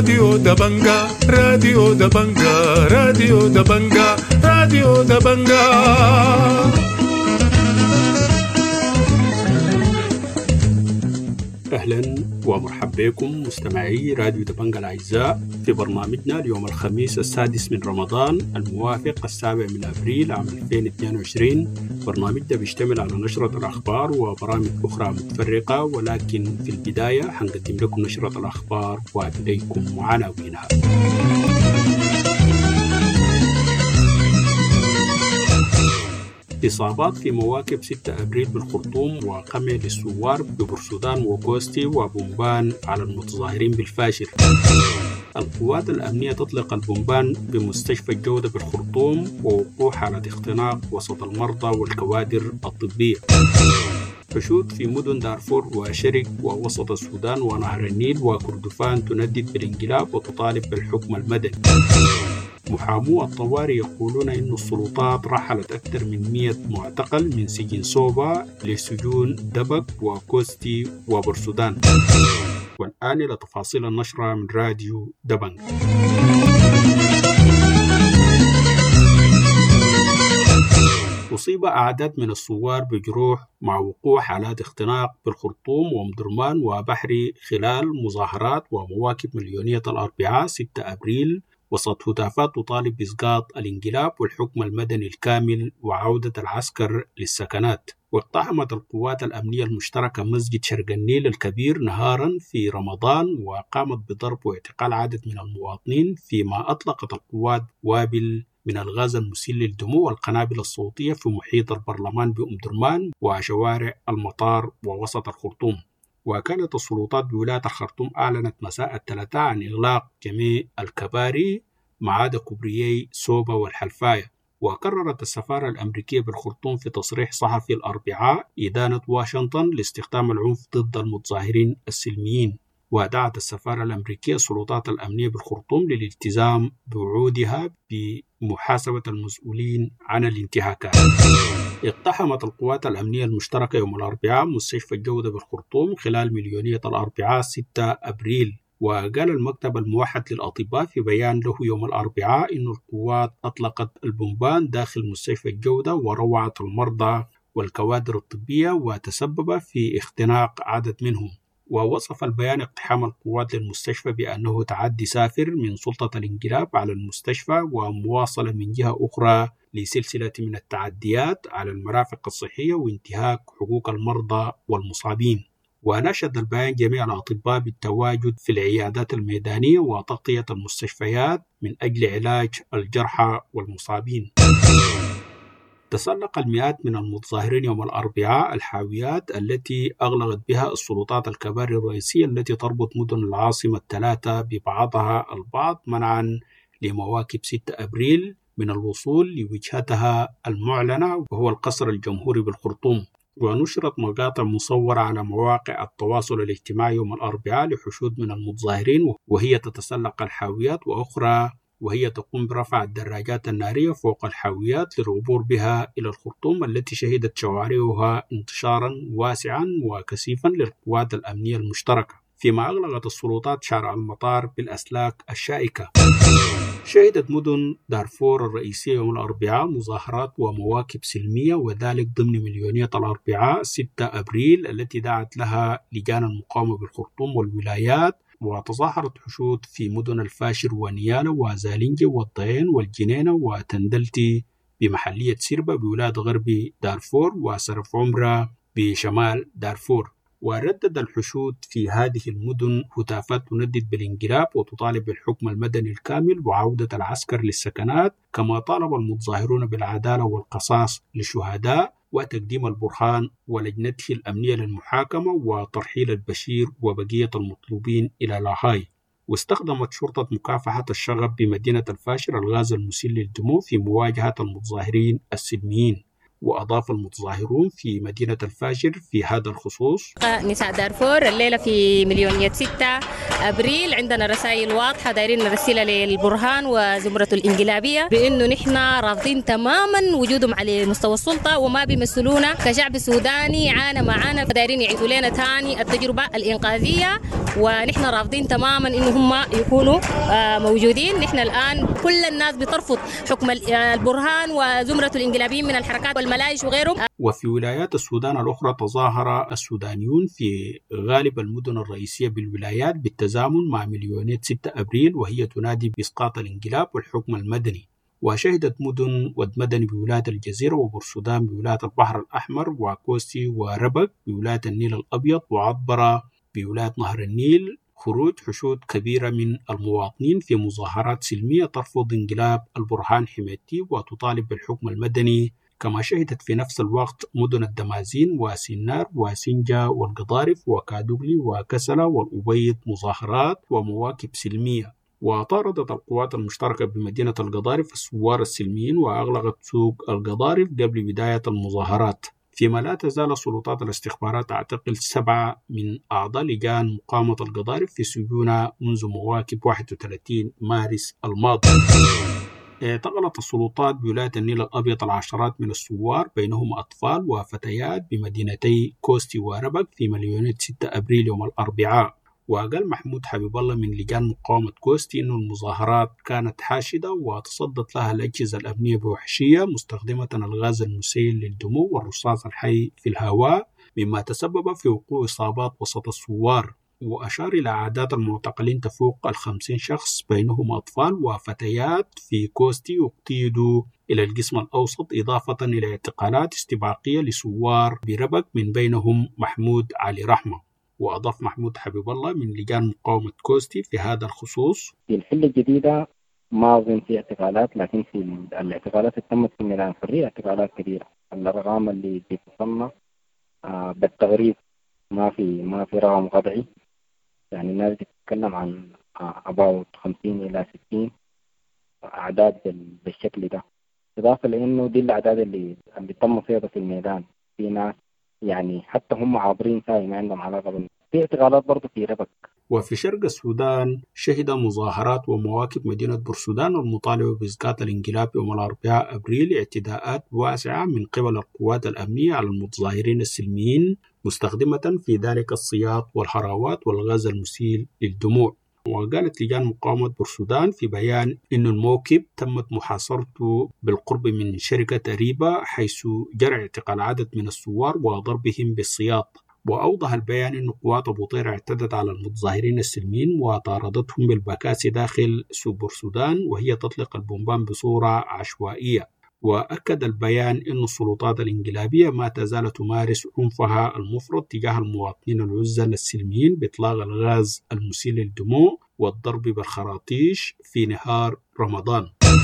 راديو دبنجا راديو دبنجا راديو دبنجا راديو دبنجا. أهلا ومرحبا بكم مستمعي راديو دبنجا الأعزاء في برنامجنا اليوم الخميس 6 من رمضان الموافق 7 من أبريل عام 2022. برنامجنا بيشتمل على نشرة الأخبار وبرامج أخرى متفرقة، ولكن في البداية حنقدم لكم نشرة الأخبار وإليكم عناوينها. إصابات في مواكب 6 أبريل بالخرطوم وقمع للثوار ببورسودان وكوستي وبومبان على المتظاهرين بالفاشر. القوات الأمنية تطلق البومبان بمستشفى الجودة بالخرطوم ووقوع حالة اختناق وسط المرضى والكوادر الطبية. حشود في مدن دارفور وشرق ووسط السودان ونهر النيل وكردفان تندد بالانقلاب وتطالب بالحكم المدني. محامو الطوارئ يقولون إن السلطات رحلت أكثر من 100 معتقل من سجن صوبا لسجون دبك وكوستي وبورسودان. والآن إلى تفاصيل النشرة من راديو دبنج. أصيب أعداد من الثوار بجروح مع وقوع حالات اختناق بالخرطوم ومدرمان وبحري خلال مظاهرات ومواكب مليونية الأربعاء 6 أبريل وسط هتافات تطالب بإسقاط الانقلاب والحكم المدني الكامل وعودة العسكر للسكنات. واقتحمت القوات الأمنية المشتركة مسجد شرق النيل الكبير نهارا في رمضان وقامت بضرب واعتقال عدد من المواطنين، فيما أطلقت القوات وابل من الغاز المسيل للدموع والقنابل الصوتية في محيط البرلمان بأم درمان وشوارع المطار ووسط الخرطوم. وكانت السلطات بولاية الخرطوم أعلنت مساء الثلاثاء عن إغلاق جميع الكباري ما عدا كوبريي سوبا والحلفاية. وقررت السفارة الأمريكية بالخرطوم في تصريح صحفي الأربعاء إدانة واشنطن لاستخدام العنف ضد المتظاهرين السلميين. ودعت السفارة الأمريكية السلطات الأمنية بالخرطوم للالتزام بوعودها بمحاسبة المسؤولين عن الانتهاكات. اقتحمت القوات الأمنية المشتركة يوم الأربعاء مستشفى الجودة بالخرطوم خلال مليونية الأربعاء 6 أبريل. وقال المكتب الموحد للأطباء في بيان له يوم الأربعاء إن القوات أطلقت البومبان داخل مستشفى الجودة وروعت المرضى والكوادر الطبية وتسبب في اختناق عدد منهم. ووصف البيان اقتحام القوات للمستشفى بأنه تعدي سافر من سلطة الانقلاب على المستشفى ومواصلة من جهة أخرى لسلسلة من التعديات على المرافق الصحية وانتهاك حقوق المرضى والمصابين. ونشد البيان جميع الأطباء بالتواجد في العيادات الميدانية وتغطية المستشفيات من أجل علاج الجرحى والمصابين. تسلق المئات من المتظاهرين يوم الأربعاء الحاويات التي أغلقت بها السلطات الكباري الرئيسية التي تربط مدن العاصمة الثلاثة ببعضها البعض منعا لمواكب 6 أبريل من الوصول لوجهتها المعلنة وهو القصر الجمهوري بالخرطوم. ونشرت مقاطع مصورة على مواقع التواصل الاجتماعي يوم الأربعاء لحشود من المتظاهرين وهي تتسلق الحاويات، وأخرى وهي تقوم برفع الدراجات النارية فوق الحاويات للعبور بها إلى الخرطوم التي شهدت شوارعها انتشارا واسعا وكثيفا للقوات الأمنية المشتركة، فيما أغلقت السلطات شارع المطار بالأسلاك الشائكة. شهدت مدن دارفور الرئيسية يوم الأربعاء مظاهرات ومواكب سلمية، وذلك ضمن مليونية الأربعاء 6 أبريل التي دعت لها لجان المقاومة بالخرطوم والولايات. وتظاهرت حشود في مدن الفاشر ونيالا وزالنجة والضيين والجنينة وتندلتي بمحلية سيربا بولاية غرب دارفور وسرف عمرة بشمال دارفور. وردد الحشود في هذه المدن هتافات تندد بالانقلاب وتطالب بالحكم المدني الكامل وعودة العسكر للسكنات، كما طالب المتظاهرون بالعدالة والقصاص للشهداء وتقديم البرهان ولجنته الأمنية للمحاكمة وترحيل البشير وبقية المطلوبين إلى لاهاي. واستخدمت شرطة مكافحة الشغب بمدينة الفاشر الغاز المسيل للدموع في مواجهة المتظاهرين السلميين. وأضاف المتظاهرون في مدينة الفاشر في هذا الخصوص: نساء دارفور الليلة في مليونية 6 أبريل عندنا رسائل واضحة دايرين نرسلها للبرهان وزمرة الإنقلابية بأنه نحن رافضين تماما وجودهم على مستوى السلطة وما بيمثلونا كشعب سوداني عانى معانا، فدايرين يعيدوا لنا تاني التجربة الإنقاذية ونحن رافضين تماما إنه هم يكونوا موجودين. نحن الآن كل الناس بترفض حكم البرهان وزمرة الإنقلابيين من الحركات والملايش وغيرهم. وفي ولايات السودان الأخرى تظاهر السودانيون في غالب المدن الرئيسية بالولايات بالتزامن مع مليونية 6 أبريل، وهي تنادي بإسقاط الانقلاب والحكم المدني. وشهدت مدن ودمدني بولاية الجزيرة وبورسودان بولاية البحر الأحمر وكوستي وربك بولاية النيل الأبيض وعطبرة بولاية نهر النيل خروج حشود كبيرة من المواطنين في مظاهرات سلمية ترفض انقلاب البرهان حميدتي وتطالب بالحكم المدني. كما شهدت في نفس الوقت مدن الدمازين وسينار وسنجا والقضارف وكادوغلي وكسلة والأبيض مظاهرات ومواكب سلمية. وطاردت القوات المشتركة بمدينة القضارف الثوار السلميين وأغلقت سوق القضارف قبل بداية المظاهرات، فيما لا تزال سلطات الاستخبارات تعتقل 7 من أعضاء لجان مقاومة القضارف في سجونها منذ مواكب 31 مارس الماضي. اعتقلت السلطات بولاية النيل الأبيض العشرات من الثوار بينهم أطفال وفتيات بمدينتي كوستي وربك في مليونية 6 أبريل يوم الأربعاء. وقال محمود حبيب الله من لجان مقاومة كوستي إن المظاهرات كانت حاشدة وتصدت لها الأجهزة الأمنية بوحشية مستخدمة الغاز المسيل للدموع والرصاص الحي في الهواء، مما تسبب في وقوع إصابات وسط الثوار. وأشار إلى أعداد المعتقلين تفوق 50 شخص بينهم أطفال وفتيات في كوستي اقتيدوا إلى القسم الأوسط، إضافة إلى اعتقالات استباقية لثوار بربك من بينهم محمود علي رحمة. وأضاف محمود حبيب الله من لجان مقاومة كوستي في هذا الخصوص: في الحلة الجديدة ما أظن في اعتقالات، لكن في الاعتقالات اللي تمت في ميدان الحرية اعتقالات كبيرة. الأرقام اللي بتصنف بالتغريب ما في رقم قطعي، يعني الناس بتتكلم عن about 50 إلى 60 أعداد بالشكل ده، إضافة لأنه دي الأعداد اللي تم صيادة في الميدان. في ناس يعني حتى هم عابرين ساي ما عندهم علاقة في اعتقالات برضه في ربك. وفي شرق السودان شهد مظاهرات ومواكب مدينة بورسودان المطالبة بإسقاط الانقلاب يوم الأربعاء أبريل اعتداءات واسعة من قبل القوات الأمنية على المتظاهرين السلميين، مستخدمة في ذلك السياط والحراوات والغاز المسيل للدموع. وقالت لجان مقاومة بورسودان في بيان إن الموكب تمت محاصرته بالقرب من شركة أريبا، حيث جرى اعتقال عدد من الثوار وضربهم بالسياط. وأوضح البيان أن قوات أبو طير اعتدت على المتظاهرين السلميين وطاردتهم بالبكاسي داخل سوق بورسودان وهي تطلق البومبان بصورة عشوائية. وأكد البيان أن السلطات الإنقلابية ما تزال تمارس عنفها المفرط تجاه المواطنين العزل السلميين بإطلاق الغاز المسيل للدموع والضرب بالخراطيش في نهار رمضان.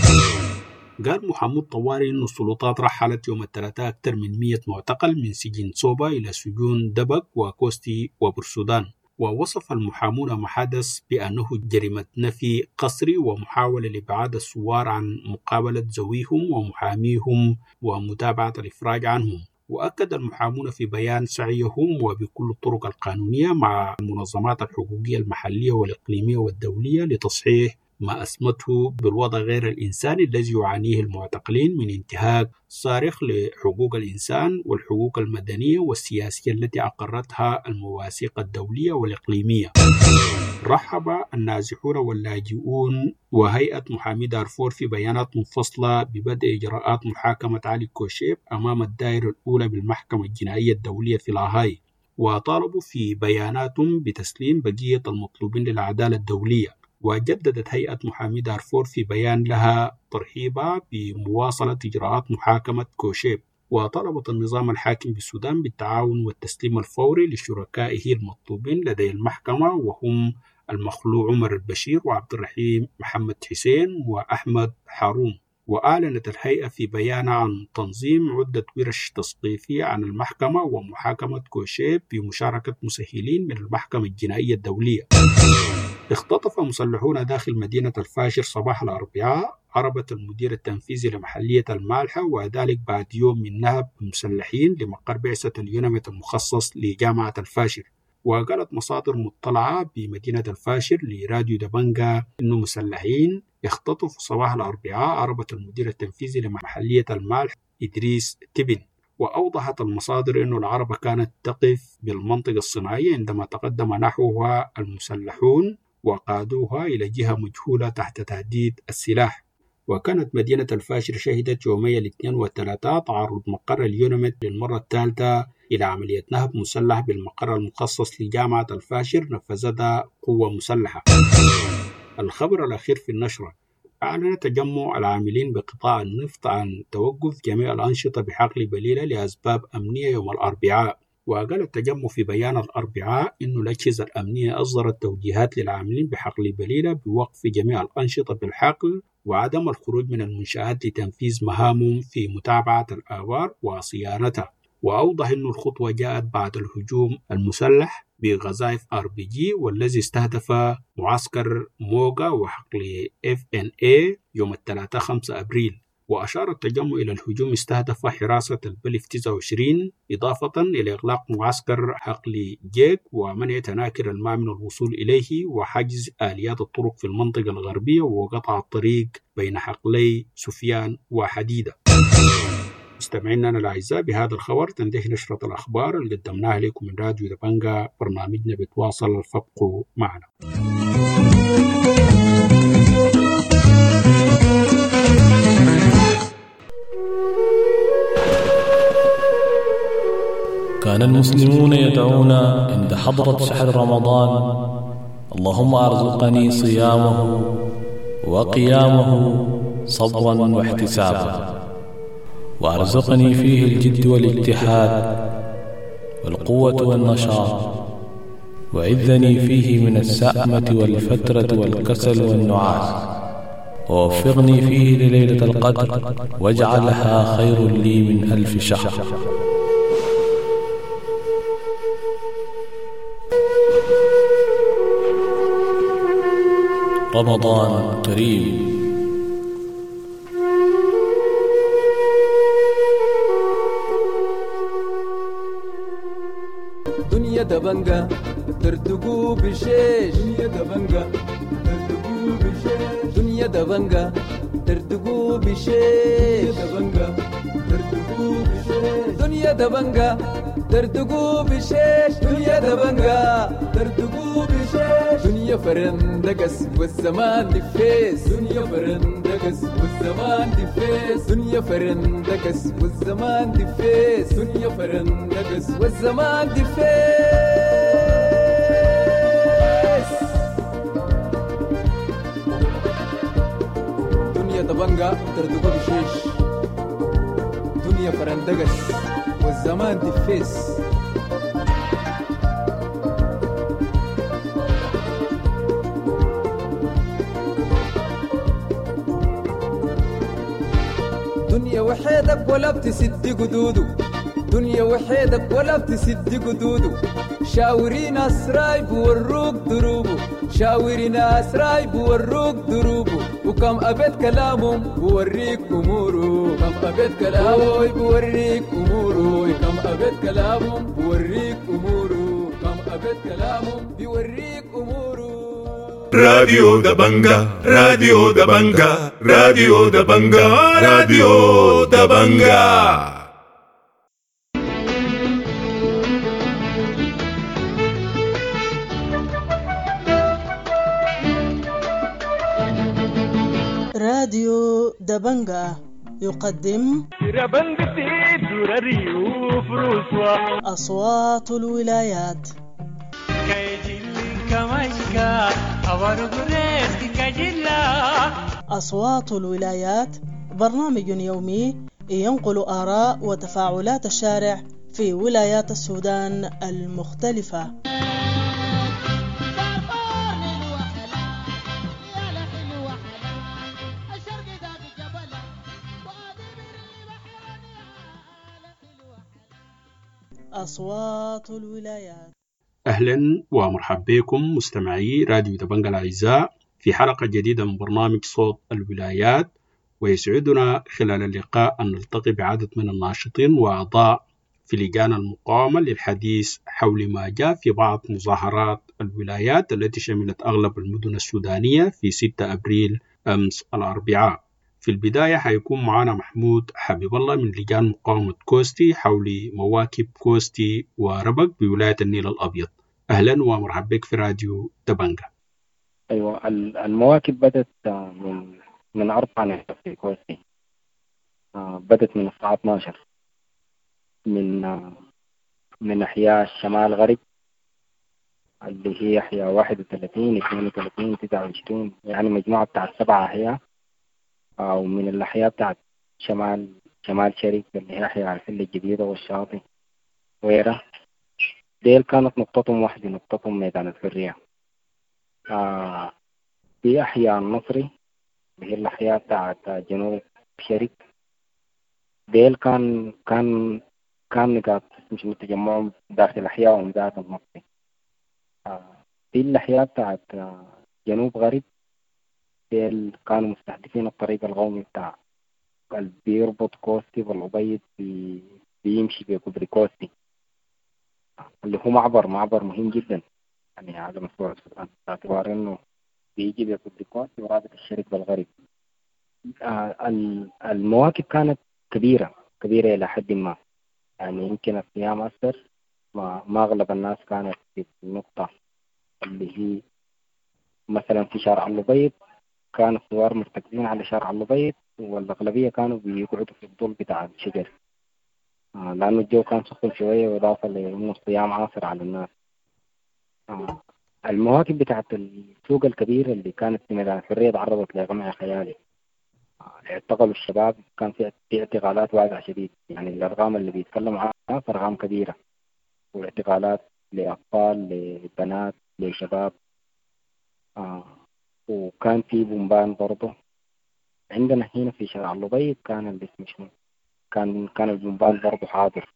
قال محمود طواري أن السلطات رحلت يوم الثلاثاء أكثر من 100 معتقل من سجن صوبا إلى سجون دبك وكوستي وبورسودان. ووصف المحامون ما حدث بأنه جريمة نفي قسري ومحاولة لإبعاد الثوار عن مقابلة ذويهم ومحاميهم ومتابعة الإفراج عنهم. وأكد المحامون في بيان سعيهم وبكل الطرق القانونية مع المنظمات الحقوقية المحلية والإقليمية والدولية لتصحيح ما أسمته بالوضع غير الإنساني الذي يعانيه المعتقلين من انتهاك صارخ لحقوق الإنسان والحقوق المدنية والسياسية التي أقرتها المواثيق الدولية والإقليمية. رحب النازحون واللاجئون وهيئة محامي دارفور في بيانات منفصلة ببدء إجراءات محاكمة علي كوشيب أمام الدائرة الأولى بالمحكمة الجنائية الدولية في لاهاي، وطالبوا في بياناتهم بتسليم بقية المطلوبين للعدالة الدولية. وجددت هيئة محامي دارفور في بيان لها ترحيبها بمواصلة إجراءات محاكمة كوشيب، وطلبت النظام الحاكم بالسودان بالتعاون والتسليم الفوري لشركائه المطلوبين لدى المحكمة، وهم المخلوع عمر البشير وعبد الرحيم محمد حسين وأحمد حارون. وأعلنت الهيئة في بيان عن تنظيم عدة ورش تثقيفية عن المحكمة ومحاكمة كوشيب بمشاركة مسهلين من المحكمة الجنائية الدولية. اختطف مسلحون داخل مدينة الفاشر صباح الأربعاء عربة المدير التنفيذي لمحلية المالحة، وذلك بعد يوم من نهب مسلحين لمقر بعثة اليونميت المخصص لجامعة الفاشر. وقالت مصادر مطلعة بمدينة الفاشر لراديو دبنجا إن مسلحين اختطفوا صباح الأربعاء عربة المدير التنفيذي لمحلية المالح إدريس تبن، وأوضحت المصادر أن العرب كانت تقف بالمنطقة الصناعية عندما تقدم نحوها المسلحون وقادوها إلى جهة مجهولة تحت تهديد السلاح. وكانت مدينة الفاشر شهدت يومي الاثنين والثلاثاء تعرض مقر اليونمت للمرة الثالثة إلى عملية نهب مسلح بالمقر المخصص لجامعة الفاشر نفذتها قوة مسلحة. الخبر الأخير في النشرة: أعلن تجمع العاملين بقطاع النفط عن توقف جميع الأنشطة بحقل بليلة لأسباب أمنية يوم الأربعاء. وقال التجمع في بيان الأربعاء إنه الأجهزة الأمنية أصدرت توجيهات للعاملين بحقل بليلة بوقف جميع الأنشطة بالحقل وعدم الخروج من المنشآت لتنفيذ مهامهم في متابعة الآبار وصيانتها. وأوضح أن الخطوة جاءت بعد الهجوم المسلح بقذائف RPG والذي استهدف معسكر موغا وحقل FNA يوم الثلاثاء 5 أبريل. وأشار التجمع إلى الهجوم استهدف حراسة البلف 29 إضافة إلى إغلاق معسكر حقل جيك ومنع تناكر الماء من الوصول إليه وحجز آليات الطرق في المنطقة الغربية وقطع الطريق بين حقلي سفيان وحديدة. مستمعينا الأعزاء، بهذا الخبر تنتهي نشرة الأخبار اللي قدمناها لكم من راديو دبنجا. برنامجنا بتواصل، فابقوا معنا. كان المسلمون يدعون عند حضرة شهر رمضان: اللهم أرزقني صيامه وقيامه صبرا واحتسابا، وأرزقني فيه الجد والاجتهاد والقوة والنشاط، وعذني فيه من السأمة والفترة والكسل والنعاس، ووفقني فيه لليلة القدر واجعلها خير لي من 1000 شهر. رمضان كريم. دنيا دبنجا ترتقو بشيش، دنيا دبنجا ترتقو بشيش، دنيا دبنجا ترتقو بشيش، دبنجا ترتقو بشيش، دنيا دبنجا ترتقو بشيش، دنيا دبنجا ترتقو بشيش، دنيا فرندقس والزمان دفيس، دنيا فرندقس والزمان دفيس، دنيا فرندقس والزمان دفيس، دنيا فرندقس والزمان دفيس. دنيا دبنجا ترتقو بشيش، دنيا فرندقس والزمان دفيس. دنيا وحيدك ولا بتسد قدوده، دنيا وحيدك ولا بتسد قدوده، شاورين أسراي بوروك دروبه، شاورين أسراي بوروك دروبه، وكم أبد كلامهم بوريك أموره، كم أبد كلامهم بوريك أموره، كم أبد كلامهم بوريك أموره، كم أبد كلامهم بوريك أموره. راديو دبنجا، راديو دبنجا، راديو دبنجا، راديو دبنجا. راديو دبنجا يقدم أصوات الولايات. أصوات الولايات برنامج يومي ينقل آراء وتفاعلات الشارع في ولايات السودان المختلفة. أصوات الولايات. أهلا ومرحبا بكم مستمعي راديو دبنجا الأعزاء في حلقة جديدة من برنامج صوت الولايات. ويسعدنا خلال اللقاء أن نلتقي بعدد من الناشطين وأعضاء في لجان المقاومة للحديث حول ما جاء في بعض مظاهرات الولايات التي شملت أغلب المدن السودانية في 6 أبريل أمس الأربعاء. في البداية حيكون معنا محمود حبيب الله من لجان مقاومة كوستي حول مواكب كوستي وربك بولاية النيل الأبيض. أهلا ومرحبا بك في راديو دبنجة. أيوة، المواكب بدت من 4 نقاط في كوستي. بدت من الساعة 12 من أحياء الشمال غرب اللي هي أحياء 31 32 29، يعني مجموعة بتاعت 7 أحياء، أو من الأحياء بتاعت شمال شريك اللي هي أحياء الحلة الجديدة والشاطئ ويرة. ديل كانت نقطتهم واحدة، نقطتهم ميدان الحرية. في أحياء النصري اللي هي الأحياء بتاعت جنوب شريك، ديل كان نقاط مش متجمعهم داخل الأحياء ومدات النصري. في الأحياء بتاعت جنوب غرب ديل كانوا مستهدفين الطريق القومي بتاع اللي بيربط كوستي والأبيض بيمشي بكوبري كوستي، اللي هو معبر مهم جدا يعني على مستوى السودان، باعتبار إنه بيجي بكوبري كوستي ورابط الشرق بالغرب. المواكب كانت كبيرة إلى حد ما، يعني يمكن الصيام أثر. ما أغلب الناس كانت في النقطة اللي هي مثلا في شارع الأبيض، كان الثوار مرتكزين على شارع الأبيض، والأغلبية كانوا بيقعدوا في الظل بتاع الشجر، لأنه الجو كان سخن شوية، وإضافة لأنه الصيام عاصر على الناس. المواكب بتاعت السوق الكبير اللي كانت في ميدان الحرية تعرضت لقمع خيالي. اعتقلوا الشباب، كان في اعتقالات واقعة شديد، يعني الأرقام اللي بيتكلموا عنها أرقام كبيرة، واعتقالات لأطفال لبنات لشباب. وكان في بومبان برضه عندنا هنا في شارع الأبيض، كان الاسم شنو، كان البومبان برضه حاضر.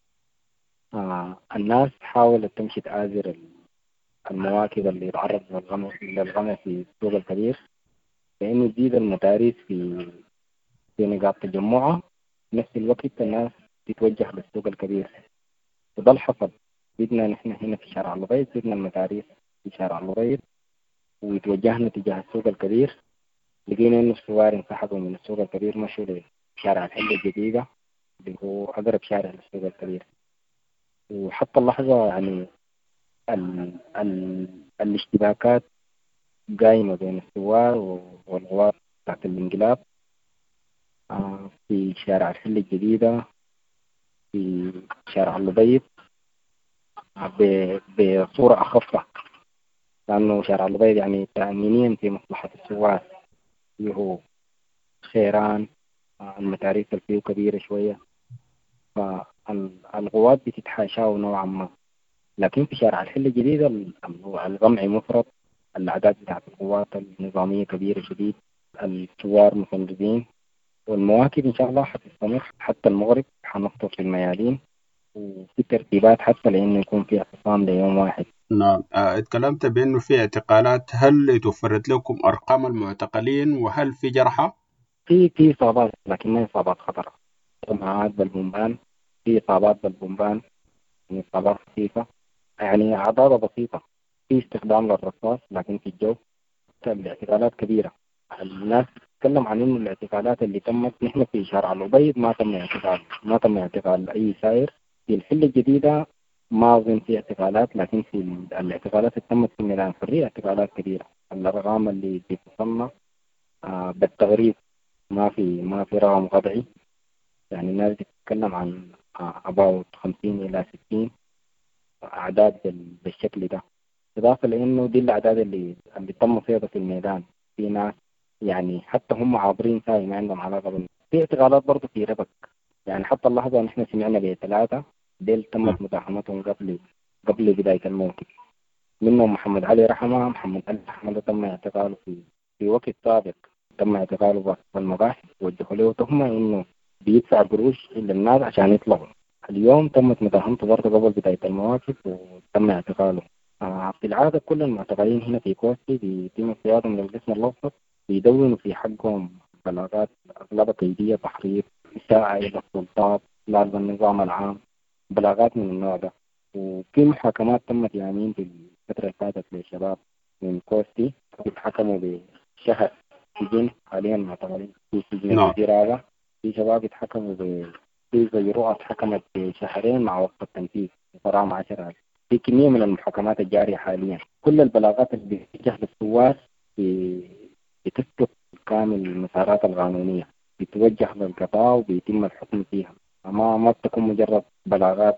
الناس حاولت تمشي تآزر المواكب اللي يتعرض للغمع في السوق الكبير، لأنه تزيد المدارس في نقاط تجمعها، في نفس الوقت الناس تتوجه للسوق الكبير، وده الحصل. بدنا نحن هنا في شارع الأبيض، بدنا المدارس في شارع الأبيض وتوجهنا تجاه السوق الكبير. لقينا إنه الثوار انسحبوا من السوق الكبير، مشوا لشارع الحلة الجديدة اللي هو أقرب شارع للسوق الكبير. وحتى اللحظة يعني الاشتباكات قايمة بين الثوار والقوات تحت الانقلاب في شارع الحلة الجديدة، في شارع الأبيض بصورة أخف، لأنه شارع الأبيض يعني تأمينيا في مصلحة الثوار، اللي هو خيران، المتاريخ اللي فيه كبيرة شوية، فالقوات بتتحاشاه نوعا ما. لكن في شارع الحلة الجديدة القمع مفرط، الأعداد بتاعت القوات النظامية كبيرة شديد، الثوار مفندين، والمواكب إن شاء الله حتستمر حتى المغرب، حنخطر في الميادين، وفي ترتيبات حتى لأنه يكون في اعتصام ليوم واحد. نعم، اتكلمت بأنه في اعتقالات، هل توفرت لكم أرقام المعتقلين وهل في جرحى؟ في إصابات، لكن ما إصابات خطرة. معاد بالبومبان، في إصابات بالبومبان، إصابات خفيفة، يعني أعداد بسيطة. في استخدام للرصاص، لكن في الجو الاعتقالات كبيرة. الناس تتكلم عن إنه الاعتقالات اللي تمت، نحن في شارع الأبيض ما تم اعتقال أي سائر. في الحلة الجديدة ما أظن في اعتقالات، لكن في الاعتقالات اللي تمت في ميدان الحرية اعتقالات كبيرة. الأرقام اللي بتصنع بالتغريب ما في رقم قطعي، يعني الناس بتتكلم عن about 50 إلى 60 أعداد بالشكل ده، إضافة لأنه دي الأعداد اللي تم صيادة في الميدان. في ناس يعني حتى هم عابرين ساي ما عندهم علاقة في اعتقالات برضه في ربك، يعني حتى اللحظة نحن سمعنا ب3 ديل تمت متاحمتهم قبل بداية الموقف. منهم محمد علي رحمة، محمد علي رحمة تم اعتقاله في وقت سابق، تم اعتقاله بس المباحث وجهوا له تهمة إنه بيدفع قروش للناس عشان يطلعوا. اليوم تمت متاهمته برضه قبل بداية المواقف وتم اعتقاله. في العادة كل المعتقلين هنا في كوستي بيتم اصطيادهم للقسم الأوسط، بيدونوا في حقهم بلاغات أغلبها كيدية، تحريض، إساءة إلى السلطات، لعب النظام العام، بلاغات من النوع ده. وفي محاكمات تمت يومين في الفترة اللي فاتت للشباب من كوستي، اتحكموا بشهر سجن حاليا معتقلين في سجن الزراعة. في شباب اتحكموا في زي رؤى اتحكمت بشهرين مع وقت التنفيذ غرامة 10,000. في كمية من المحاكمات الجارية حاليا. كل البلاغات اللي بتتجه للثوار بتسلك كامل المسارات القانونية، بتوجه للقضاء وبيتم الحكم فيها، ما بتكون مجرد بلاغات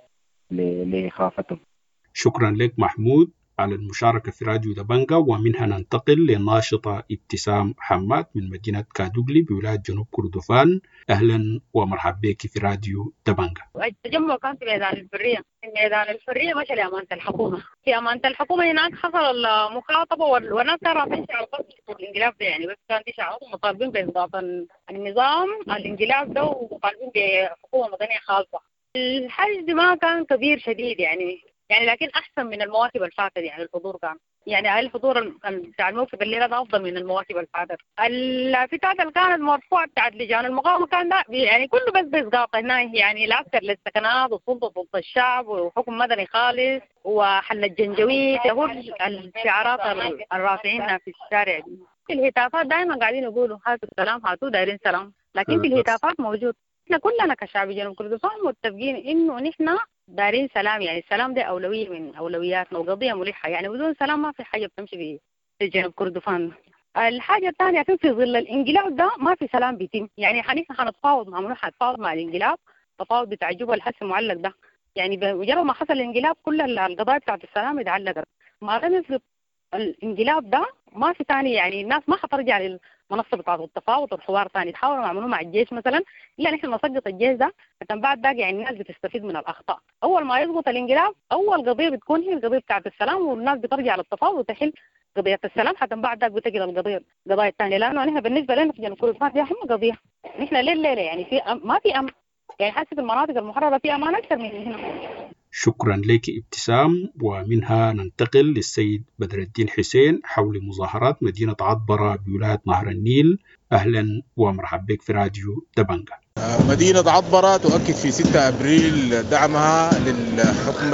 لإخافتهم. شكرا لك محمود على المشاركة في راديو دبنجا، ومنها ننتقل للناشطة ابتسام حماد من مدينة كادوغلي بولاية جنوب كردفان. أهلا ومرحبا بك في راديو دبنجا. التجمع كان في ميدان الحرية. ميدان الحرية مشى لأمانة الحكومة. في أمانة الحكومة هناك حصل المخاطبة والناس كانوا رايحين شعار الانقلاب ده، يعني بس كان في شعار مطالبين بإسقاط النظام الانقلاب ده ومطالبين بحكومة مدنية خالصة. الحشد ما كان كبير شديد يعني لكن أحسن من المواكب الفاتت. يعني الحضور كان يعني الحضور بتاع الموكب الليلة ده أفضل من المواكب الفاتت. اللافتات اللي كانت مرفوعة بتاعت لجان المقاومة كان ده يعني كله بس بإسقاط هناك، يعني العسكر للسكنات والسلطة ضد الشعب وحكم مدني خالص وحل الجنجويد، هو الشعارات الرافعينها في الشارع دي. في الهتافات دائما قاعدين يقولوا هاتوا السلام، هاتوا دايرين سلام، لكن في الهتافات موجود. احنا كلنا كشعب جنوب كردفان متفقين انه نحن دارين سلام، يعني السلام ده أولوية من أولوياتنا وقضية ملحة، يعني بدون سلام ما في حاجة بتمشي في جنوب كردفان. الحاجة الثانية في ظل الانقلاب ده ما في سلام بيتم، يعني نحن حنتفاوض مع منو؟ حنتفاوض مع الانقلاب، تفاوض بتعجب الحس معلق ده، يعني بمجرد ما حصل الانقلاب كل القضايا بتاعت السلام اتعلقت. ما لم يصير الانقلاب ده ما في ثاني، يعني الناس ما حترجع للمنصة بتاعت التفاوض والحوار ثاني، تحاولوا مع منو؟ مع الجيش مثلا، إلا نحن نسقط الجيش ده حتى بعد ذاك يعني الناس بتستفيد من الأخطاء. أول ما يسقط الانقلاب أول قضية بتكون هي القضية بتاعت السلام، والناس بترجع للتفاوض وتحل قضية السلام حتى بعد ذاك بتجي القضايا الثانية، لأنه نحن بالنسبة لنا في جنوب كردفان دي أهم قضية. نحن ليلة يعني في ما في أمن، يعني حاسة في المناطق المحررة في أمان أكثر من هنا. شكرا لك ابتسام. ومنها ننتقل للسيد بدر الدين حسين حول مظاهرات مدينة عطبرة بولاية نهر النيل. أهلا ومرحبا بك في راديو دبنجا. مدينة عطبرة تؤكد في 6 أبريل دعمها للحكم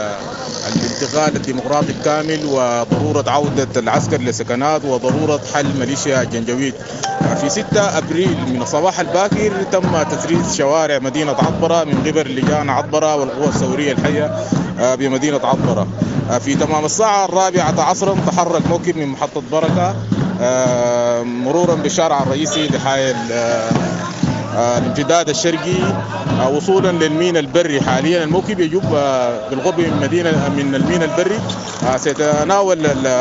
الانتقال الديمقراطي الكامل وضرورة عودة العسكر لسكنات وضرورة حل ميليشيا الجنجويد. في 6 أبريل من الصباح الباكر تم تفريز شوارع مدينة عطبرة من قبل لجان عطبرة والقوى الثورية الحية بمدينة عطبرة. في تمام الساعة 4 عصرا تحرك موكب من محطة بركة مرورا بالشارع الرئيسي لحي الامتداد الشرقي وصولا للميناء البري. حاليا الموكب يجوب بالقرب من الميناء البري. سيتناول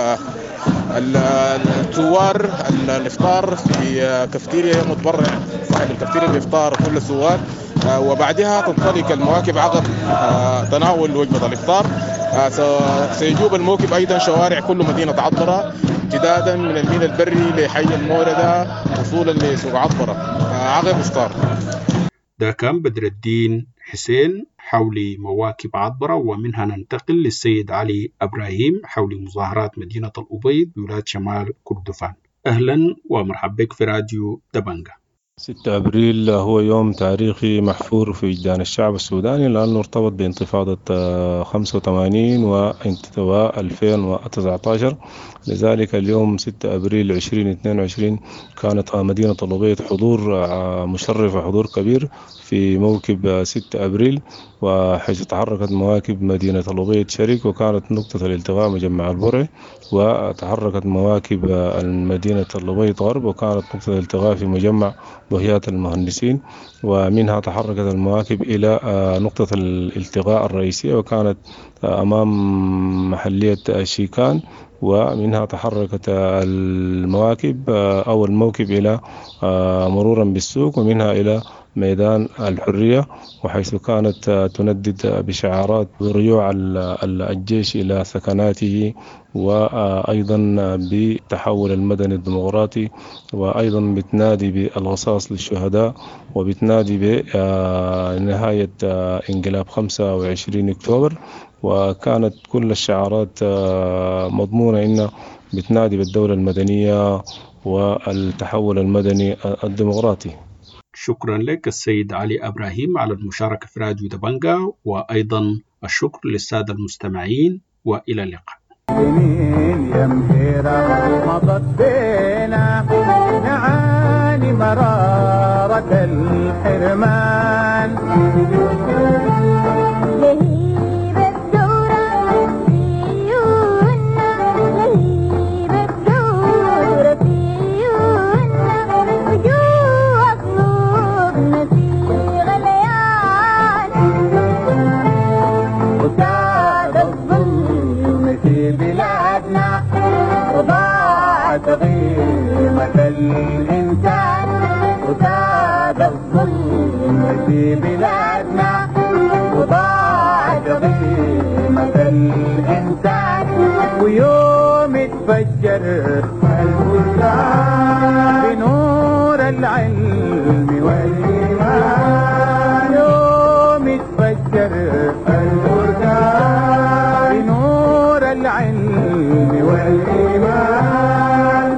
الثوار الافطار في كافتيريا متبرع صاحب الكافتيريا بافطار كل الثوار، وبعدها تنطلق المواكب عقب تناول وجبة الافطار. سيجوب الموكب ايضا شوارع كل مدينة عطبرة امتدادا من الميناء البري لحي الموردة وصولا لسوق عطبرة عقب افطار. ده كان بدر الدين حسين حول مواكب عطبرة. ومنها ننتقل للسيد علي إبراهيم حول مظاهرات مدينة الأبيض بولاية شمال كردفان. أهلا ومرحبا بك في راديو دبنجا. 6 أبريل هو يوم تاريخي محفور في وجدان الشعب السوداني لأنه ارتبط بانتفاضة 85 وانتفاضة 2019. لذلك اليوم 6 أبريل 2022 كانت مدينة الأبيض حضور مشرف وحضور كبير في موكب 6 أبريل، وحيث تحركت مواكب مدينة الأبيض شرق وكانت نقطة الالتقاء مجمع البرع، وتحركت مواكب مدينة الأبيض غرب وكانت نقطة الالتقاء في مجمع بهيات المهندسين، ومنها تحركت المواكب إلى نقطة الالتقاء الرئيسية وكانت أمام محلية شيكان، ومنها تحركت المواكب أو الموكب إلى مرورا بالسوق، ومنها إلى ميدان الحرية، وحيث كانت تندد بشعارات رجوع الجيش إلى سكناته، وأيضا بالتحول المدني الديمقراطي، وأيضا بتنادي بالقصاص للشهداء، وبتنادي بنهاية انقلاب 25 أكتوبر. وكانت كل الشعارات مضمونة إنه بتنادي بالدولة المدنية والتحول المدني الديمقراطي. شكرا لك السيد علي إبراهيم على المشاركة في راديو دبنجا، وأيضا الشكر للسادة المستمعين، وإلى اللقاء. سنين يا مهيرة مضت بينا نعاني مرارة الحرمان. غيمة الإنسان وزاد الظلم في بلادنا وضاعت غيمة الإنسان. ويوم اتفجر البلدان بنور العلم والإيمان. يوم اتفجر البلدان بنور العلم والإيمان.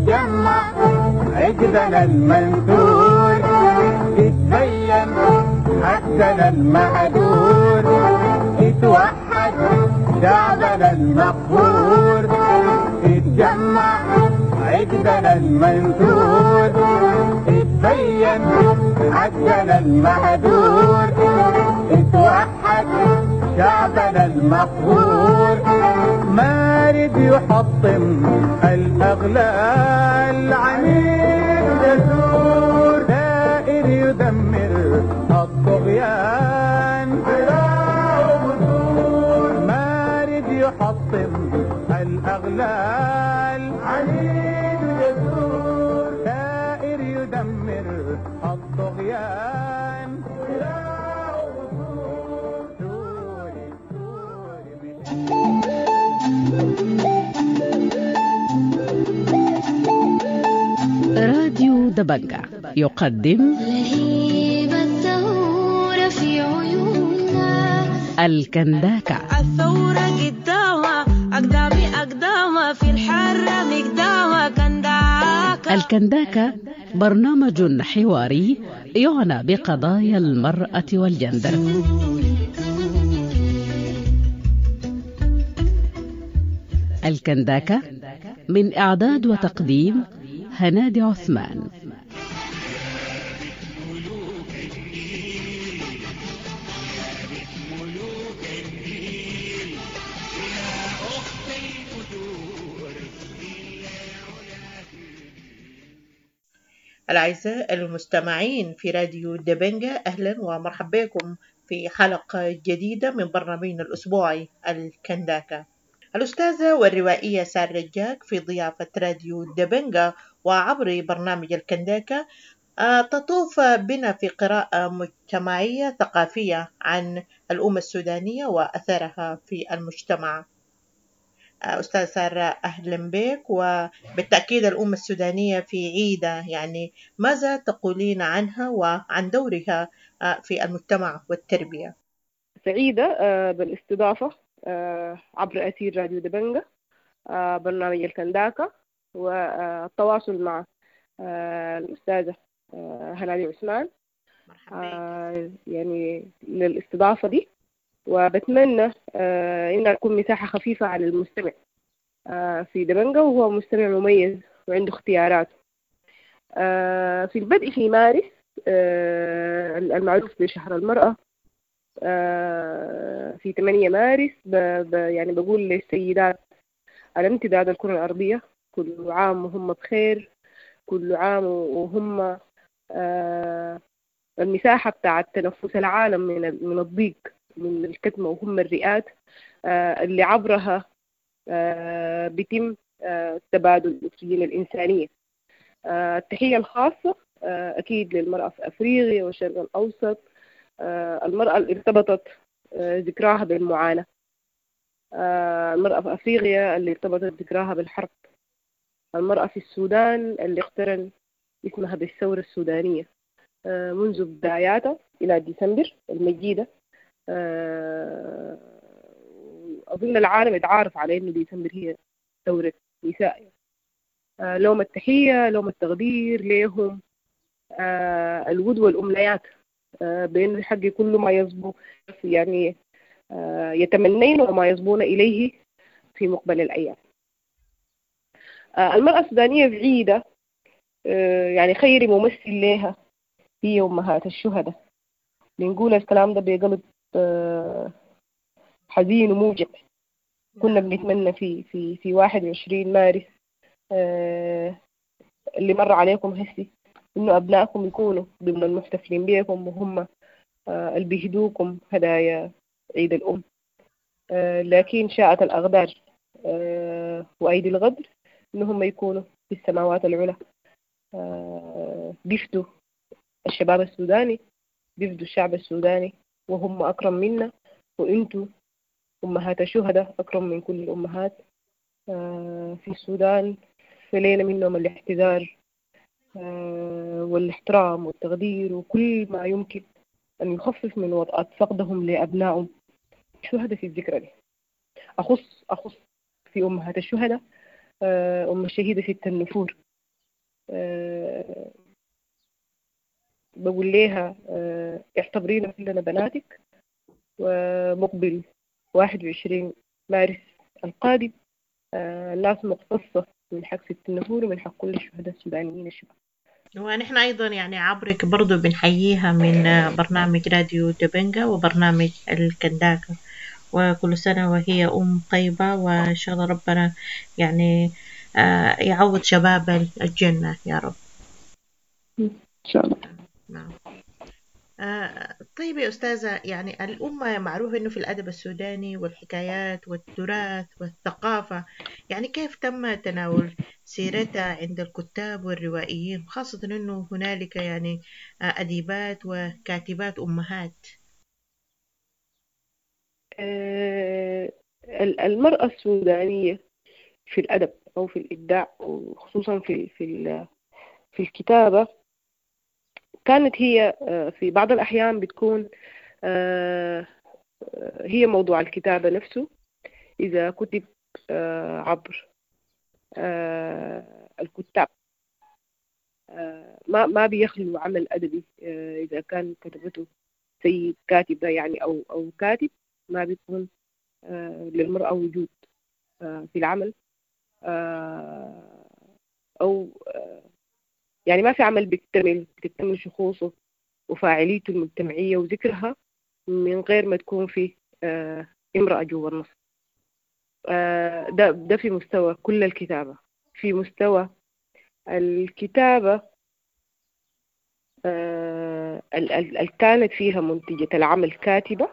عقدنا المنثور اتبين حقنا المهدور. اتوحد شعبنا المقهور. اتجمع عقدنا المنثور اتبين حقنا المهدور. اتوحد شعبنا المقهور. مارد يحطم الأغلال. عنيد يزور دائر يدمر الطغيان. مارد يحطم الأغلال. عنيد يزور دائر يدمر الطغيان. راديو دبنجة يقدم لهيب الثورة في عيوننا. الكنداكة. الثورة قدامها أقدامها في الحرة مقدامها كنداكة. الكنداكة برنامج حواري يعنى بقضايا المرأة والجندر. الكنداكة من إعداد وتقديم هنادي عثمان. الأعزاء المستمعين في راديو دبنجة، أهلا ومرحبا بكم في حلقة جديدة من برنامجنا الأسبوعي الكنداكة. الأستاذة والروائية سارة رجاك في ضيافة راديو دبنجة وعبر برنامج الكنداكة تطوف بنا في قراءة مجتمعية ثقافية عن الأمة السودانية وأثرها في المجتمع. أستاذ سارة أهلا بك، وبالتأكيد الأمة السودانية في عيدة، يعني ماذا تقولين عنها وعن دورها في المجتمع والتربية؟ سعيدة بالاستضافة عبر أثير راديو دبنجة برنامج الكنداكة، والتواصل مع الأستاذة هنادي عثمان يعني للاستضافة دي، وبتمنى إنها تكون مساحة خفيفة على المستمع في دبنجة، وهو مستمع مميز وعنده اختيارات. في البدء في مارس المعروف بشهر المرأة، في 8 مارس يعني بقول للسيدات على امتداد الكرة الأرضية كل عام وهم بخير، كل عام وهم المساحة بتاعة تنفس العالم من الضيق، من الكتمة، وهم الرئات اللي عبرها بيتم تبادل الأكسجين الإنسانية. التحية الخاصة أكيد للمرأة في أفريقيا والشرق الأوسط، المرأة اللي ارتبطت ذكراها بالمعاناة، المرأة في أفريقيا اللي ارتبطت ذكراها بالحرب، المرأة في السودان اللي اقترن اسمها بالثورة السودانية منذ بداياتها إلى ديسمبر المجيدة. أظن العالم يتعارف على إنه ديسمبر هي ثورة نساء. لهم التحية، لهم التقدير لهم، الود والأمنيات بأن الحق كل ما يصبو يعني يتمنين وما يصبون إليه في مقبل الأيام. المرأة السودانية بعيدة، يعني خيري ممثل لها هي أمهات الشهداء. بنقول الكلام ده بقلب حزين وموجع. كنا بنتمنى في 21 مارس اللي مر عليكم هسي إنه أبنائكم يكونوا ضمن المحتفلين بكم، وهم اللي بيهدوكم هدايا عيد الأم. لكن شاءت الأقدار وأيدي الغدر إنهم يكونوا في السماوات العلى، بيفدوا الشباب السوداني، بيفدوا الشعب السوداني، وهم أكرم منا، وإنتوا أمهات الشهداء أكرم من كل الأمهات في السودان. فلينا منهم الاحتذار والاحترام والتقدير وكل ما يمكن أن يخفف من وطأة فقدهم لأبنائهم الشهداء في الذكرى دي. أخص في أمهات الشهداء أم الشهيدة ست النفور، بقول لها اعتبرينا كلنا بناتك، ومقبل 21 مارس القادم الناس مقتصة من حق ست النفور ومن حق كل الشهداء السودانيين الشباب. ونحن أيضا يعني عبرك برضو بنحييها من برنامج راديو دبنجة وبرنامج الكنداكة، وكل سنة وهي أم طيبة، وإن شاء الله ربنا يعني يعوض شباب الجنة يا رب إن شاء الله. نعم. طيب يا أستاذة، يعني الأمة معروف أنه في الأدب السوداني والحكايات والتراث والثقافة، يعني كيف تم تناول سيرتها عند الكتاب والروائيين، خاصة أنه هنالك يعني أديبات وكاتبات أمهات؟ المرأة السودانية في الأدب أو في الإبداع، وخصوصا في الكتابة، كانت هي في بعض الأحيان بتكون هي موضوع الكتابة نفسه. إذا كتب عبر الكتاب ما بيخلو عمل أدبي، إذا كان كتبته سيد كاتبة يعني أو كاتب، ما بيكون للمرأة وجود في العمل، أو يعني ما في عمل بتكتمل شخوصه وفاعليته المجتمعية وذكرها من غير ما تكون في امرأة جوا النص. ده في مستوى كل الكتابة. في مستوى الكتابة كانت فيها منتجة العمل كاتبة،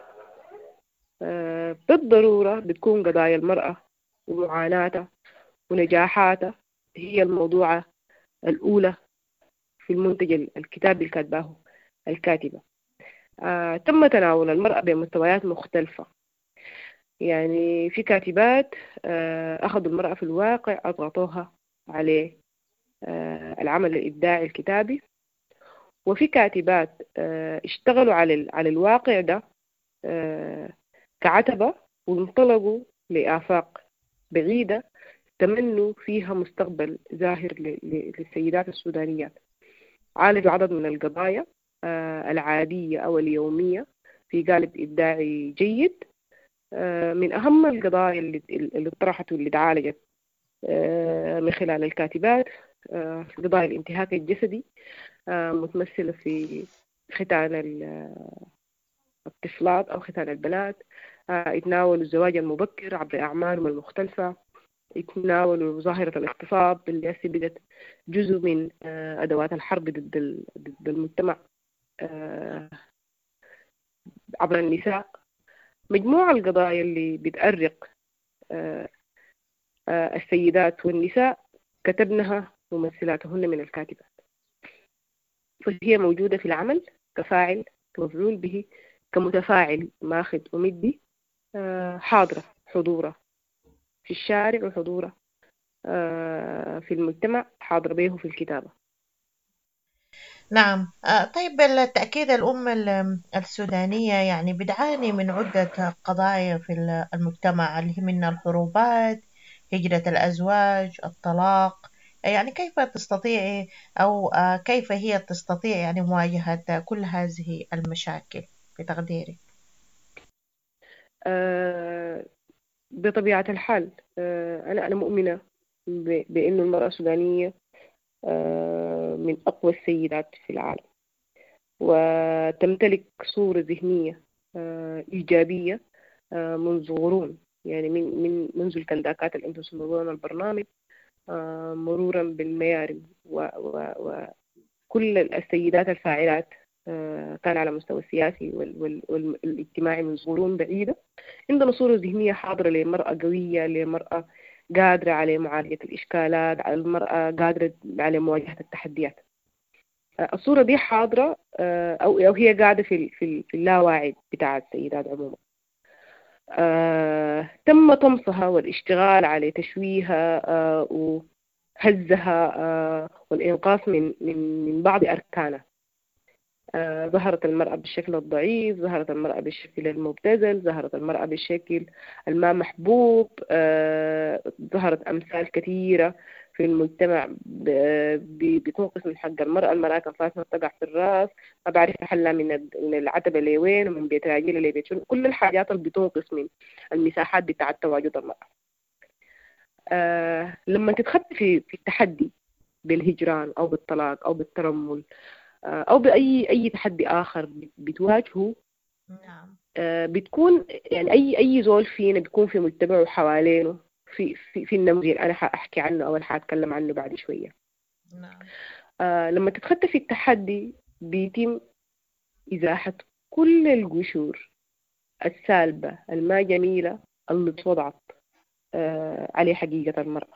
بالضرورة بتكون قضايا المرأة ومعاناتها ونجاحاتها هي الموضوع الأولى في المنتج الكتابي اللي كاتباه الكاتبة. تم تناول المرأة بمستويات مختلفة. يعني في كاتبات أخذوا المرأة في الواقع، أضغطوها عليه العمل الإبداعي الكتابي، وفي كاتبات اشتغلوا على الواقع ده كعتبة، وانطلقوا لآفاق بعيدة تمنوا فيها مستقبل زاهر للسيدات السودانيات. عالجوا عدد من القضايا العادية أو اليومية في قالب إبداعي جيد. من أهم القضايا اللي طرحت واللي تعالجت من خلال الكاتبات قضايا الانتهاك الجسدي، متمثلة في ختان الطفلات أو ختان البنات، يتناولوا الزواج المبكر عبر أعمالهم المختلفة، يتناولوا ظاهرة الاغتصاب اللي هسه بقت جزء من أدوات الحرب ضد المجتمع عبر النساء. مجموعة القضايا اللي بتأرق السيدات والنساء كتبنها ممثلاتهن من الكاتبات، فهي موجودة في العمل كفاعل، كمفعول به، كمتفاعل ماخذ ومدي، حاضرة حضورة في الشارع وحضورة في المجتمع، حاضرة به في الكتابة. نعم. طيب بالتأكيد الأمة السودانية يعني بتعاني من عدة قضايا في المجتمع، اللي هي من الحروبات، هجرة الأزواج، الطلاق. يعني كيف تستطيع أو كيف هي تستطيع يعني مواجهة كل هذه المشاكل في تقديرك؟ بطبيعة الحال أنا مؤمنة بأن المرأة السودانية من أقوى السيدات في العالم، وتمتلك صورة ذهنية إيجابية منذ قرون، يعني منذ الكنداكات اللي أنتم سمعونا البرنامج، مرورا بالميارم وكل السيدات الفاعلات كان على مستوى السياسي والاجتماعي من قرون بعيدة. عندنا صورة ذهنية حاضرة لمرأة قوية، لمرأة قادرة على معالجة الإشكالات، على المرأة قادرة على مواجهة التحديات. الصورة دي حاضرة أو هي قاعدة في اللاواعي بتاع السيدات عموما. تم طمسها والاشتغال على تشويهها وهزها والإنقاص من بعض أركانها. ظهرت المرأة بالشكل الضعيف، ظهرت المرأة بالشكل المبتذل، ظهرت المرأة بالشكل الما محبوب، ظهرت أمثال كثيرة في المجتمع بتنقص من حق المرأة. المرأة كان فاتها تقع في الراس، ما بعرف أحلها من العتبة لوين ومن بيت راجلة لبيت شنو، كل الحاجات اللي بتنقص من المساحات بتاعة تواجد المرأة. لما تتخطي في التحدي بالهجران أو بالطلاق أو بالترمل أو بأي تحدي آخر بتواجهه، بتكون يعني أي زول فينا بيكون في مجتمعه حوالينه في النموذج اللي أنا حأحكي عنه أو حأتكلم عنه بعد شوية. لما تتخطى في التحدي بيتم إزاحة كل القشور السالبة الما جميلة اللي اتوضعت على حقيقة المرأة،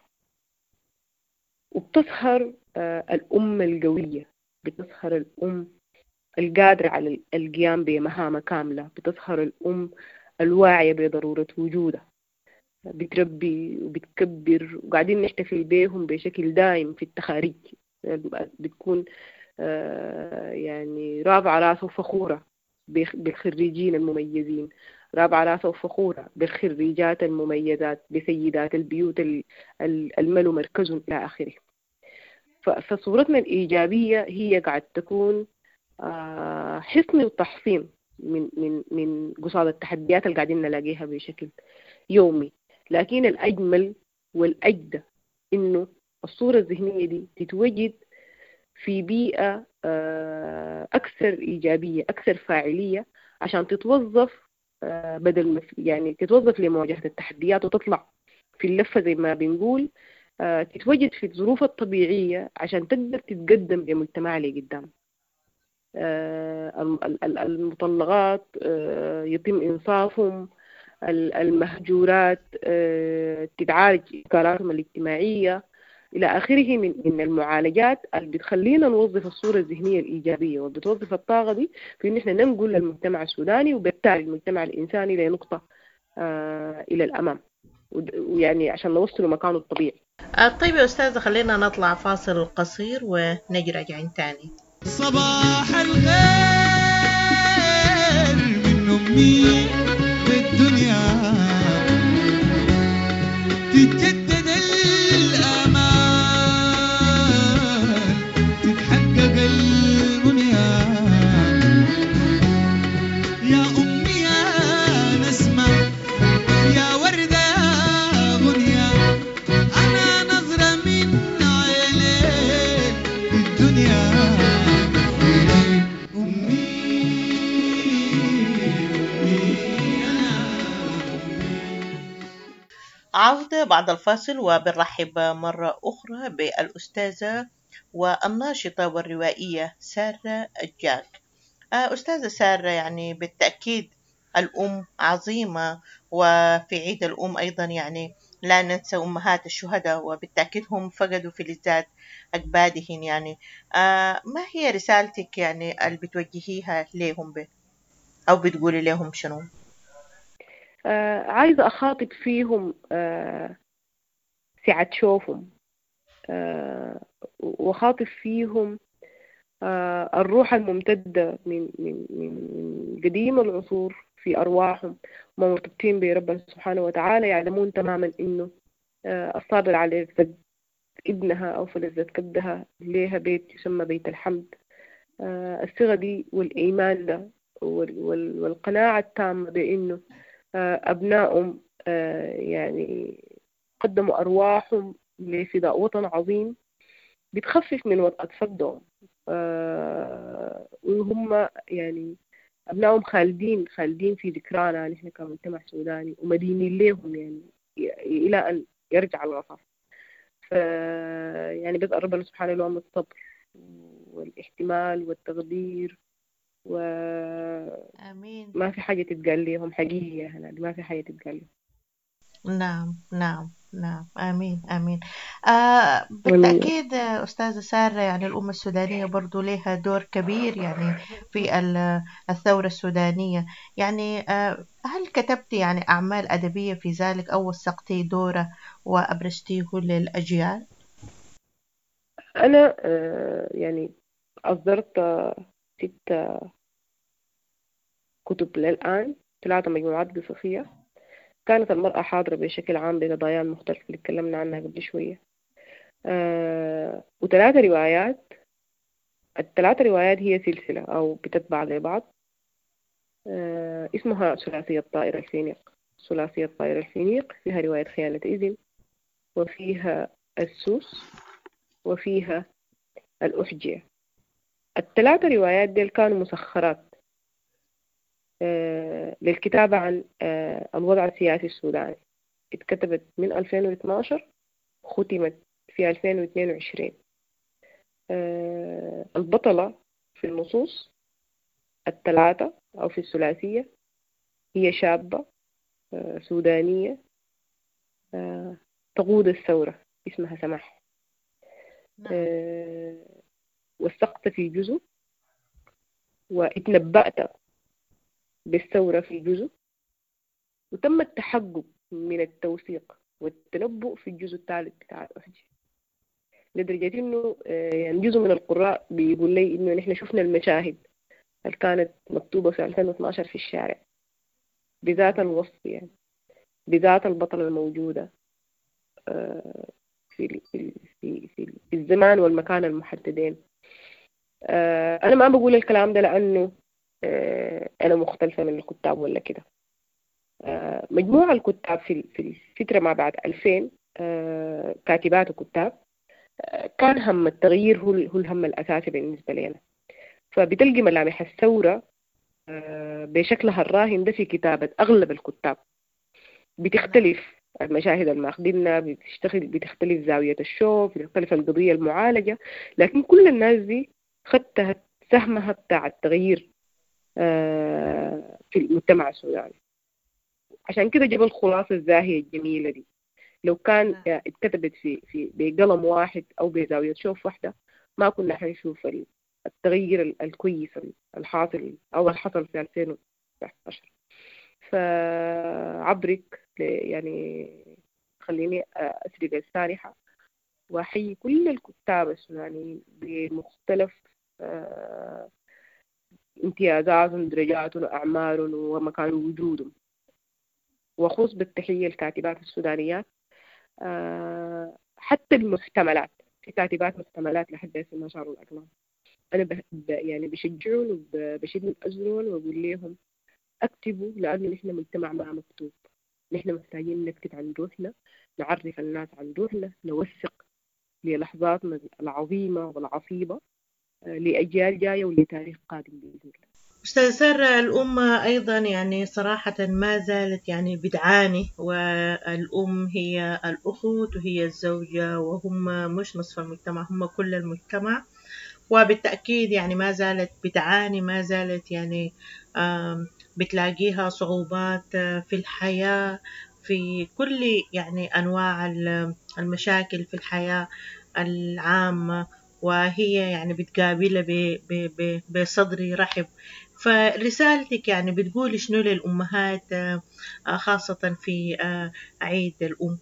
وبتظهر الأم القوية، بتظهر الأم القادرة على القيام بمهامة كاملة، بتظهر الأم الواعية بضرورة وجودها، بتربي وبتكبر وقاعدين نحتفل بيهم بشكل دائم في التخاريج. بتكون يعني رافعة راسها وفخورة بالخريجين المميزين، رافعة راسها وفخورة بالخريجات المميزات، بسيدات البيوت الملوا مركزهم إلى آخره. فصورتنا الإيجابية هي قاعد تكون حصن وتحصين من قصاد التحديات اللي قاعدين نلاقيها بشكل يومي. لكن الأجمل والأجدى إنه الصورة الذهنية دي تتوجد في بيئة أكثر إيجابية، أكثر فاعلية، عشان تتوظف بدل يعني تتوظف لمواجهة التحديات وتطلع في اللفة زي ما بنقول، تتوجد في الظروف الطبيعية عشان تقدر تتقدم لمجتمع اللي قدام. المطلقات يتم إنصافهم، المهجورات تتعالج إشكالاتهم الاجتماعية إلى آخره من المعالجات اللي بتخلينا نوظف الصورة الذهنية الإيجابية وبتوظف الطاقة دي في إن إحنا ننقل للمجتمع السوداني وبالتالي المجتمع الإنساني لنقطة إلى الأمام، ويعني عشان نوصله مكانه الطبيعي. طيب يا أستاذة، خلينا نطلع فاصل قصير ونجي راجعين تاني. صباح الخير من أمي بالدنيا، تتجدد الآمال، تتحقق المنيا، يا أمي يا نسمة يا وردة يا غنية، أنا نظرة من عينيك الدنيا. عودة بعد الفاصل، وبنرحب مرة أخرى بالأستاذة والناشطة والروائية سارة الجاك. أستاذة سارة، يعني بالتأكيد الأم عظيمة، وفي عيد الأم أيضا يعني لا ننسى أمهات الشهداء، وبالتأكيد هم فقدوا فلذات أكبادهم. يعني ما هي رسالتك يعني اللي بتوجهيها لهم أو بتقولي لهم شنو؟ عايزة أخاطب فيهم سعة شوفهم، وخاطب فيهم الروح الممتدة من قديم العصور في أرواحهم، مرتبطين برب سبحانه وتعالى، يعلمون تماما إنه الصابر على فلذة ابنها أو فلذة كبدها ليها بيت يسمى بيت الحمد. الصيغة دي والإيمان ده والقناعة التامة بإنه أبنائهم يعني قدموا أرواحهم لفداء وطن عظيم بتخفف من وطأة فقدهم، وهم يعني أبنائهم خالدين في ذكرانا نحن كمجتمع سوداني ومدينين لهم يعني إلى أن يرجع الغفاف. يعني بس ربنا سبحانه لهم الصبر والاحتمال والتقدير، آمين. ما في حاجة تتقال لهم حقيقية هنا، ما في حاجة تتقال لهم. نعم نعم نعم، آمين آمين. بالتأكيد أستاذة سارة، يعني الأمة السودانية برضو لها دور كبير يعني في الثورة السودانية. يعني هل كتبت يعني أعمال أدبية في ذلك أو وثقتي دوره وأبرزتيه للأجيال؟ أنا يعني أصدرت 6 كتب للآن، 3 مجموعات قصصية. كانت المرأة حاضرة بشكل عام بقضايا مختلفة اللي اتكلمنا عنها قبل شوية، و3 روايات. ال3 روايات هي سلسلة أو بتتبع لبعض، اسمها ثلاثية طائر الفينيق. ثلاثية طائر الفينيق فيها رواية خيانة إذن، وفيها السوس، وفيها الأحجية. ال3 روايات دي كانوا مسخرات للكتابة عن الوضع السياسي السوداني. اتكتبت من 2012، ختمت في 2022. البطلة في النصوص ال3 أو في الثلاثية هي شابة سودانية تقود الثورة، اسمها سماح. وثقت في جزء واتنبأت بالثورة في جزء، وتم التحقق من التوثيق والتنبؤ في الجزء الثالث بتاع الأحجي، لدرجة إنه يعني جزء من القراء بيقول لي إنه نحن شفنا المشاهد اللي كانت مكتوبة في 2012 في الشارع، بذات الوصف يعني، بذات البطلة الموجودة في الزمان والمكان المحددين. أنا ما بقول الكلام ده لأنه أنا مختلفة من الكتاب ولا كده. مجموعة الكتاب في الفترة ما بعد 2000 كاتبات وكتاب كان هم التغيير هو الهم الأساسي بالنسبة لنا. فبتلقي ملامح الثورة بشكلها الراهن ده في كتابة أغلب الكتاب. بتختلف المشاهد الماخدينها، بتختلف زاوية الشوف، بتختلف القضية المعالجة، لكن كل الناس دي خدتها سهمها بتاع التغيير في المجتمع السوداني. عشان كده جاب الخلاصة الزاهية الجميلة دي. لو كان اتكتبت في بقلم واحد أو بزاوية شوف واحدة ما كنا حنشوف التغيير الكويس الحاصل أو الحصل في 2019. فعبرك يعني خليني أسرد السارحة وأحيي كل الكتاب السودانيين بمختلف امتيازاتهم، درجاتهم، أعمارهم ومكان وجودهم، وخص بالتحية الكاتبات السودانيات. حتى المحتملات، في كاتبات محتملات لحد هسه ما شاروا الأقلام. أنا يعني بشجعهم وبشد من أزرهم وأقول لهم اكتبوا، لأنه نحن مجتمع ما مكتوب. نحن محتاجين نكتب عن روحنا، نعرف الناس عن روحنا، نوثق للحظاتنا العظيمة والعصيبة لأجيال جاية ولتاريخ قادم بإذن الله. أستاذ سارة، الأمة أيضا يعني صراحة ما زالت يعني بتعاني، والأم هي الأخت وهي الزوجة، وهم مش نصف المجتمع، هم كل المجتمع. وبالتأكيد يعني ما زالت بتعاني، ما زالت يعني بتلاقيها صعوبات في الحياة، في كل يعني أنواع المشاكل في الحياة العامة، وهي يعني بتقابلها بصدر رحب. فرسالتك يعني بتقول شنو للأمهات خاصة في عيد الأم؟